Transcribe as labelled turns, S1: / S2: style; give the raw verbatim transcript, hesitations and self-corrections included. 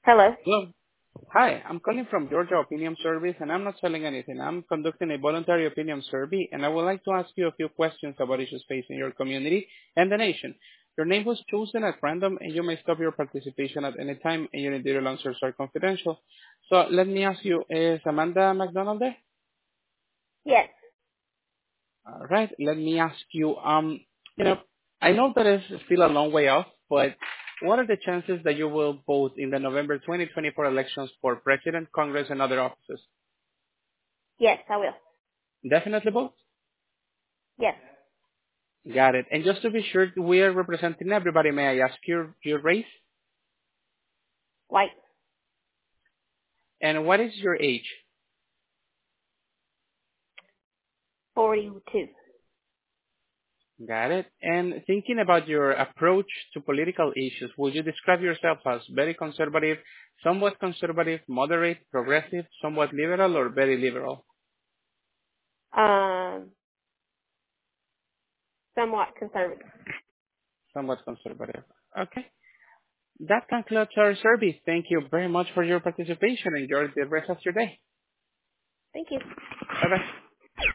S1: Hello.
S2: Hello. Hi, I'm calling from Georgia Opinion Service, and I'm not selling anything. I'm conducting a voluntary opinion survey, and I would like to ask you a few questions about issues facing your community and the nation. Your name was chosen at random, and you may stop your participation at any time, and your individual answers are confidential. So let me ask you, is Amanda McDonald there?
S1: Yes.
S2: All right. Let me ask you, um, you know, I know that it's still a long way off, but what are the chances that you will vote in the November twenty twenty-four elections for president, Congress, and other offices?
S1: Yes, I will.
S2: Definitely vote?
S1: Yes.
S2: Got it. And just to be sure we are representing everybody, may I ask your, your race?
S1: White.
S2: And what is your age?
S1: forty-two.
S2: Got it. And thinking about your approach to political issues, would you describe yourself as very conservative, somewhat conservative, moderate, progressive, somewhat liberal, or very liberal?
S1: Um, somewhat conservative.
S2: Somewhat conservative. Okay. That concludes our survey. Thank you very much for your participation. Enjoy the rest of your day.
S1: Thank you.
S2: Bye-bye.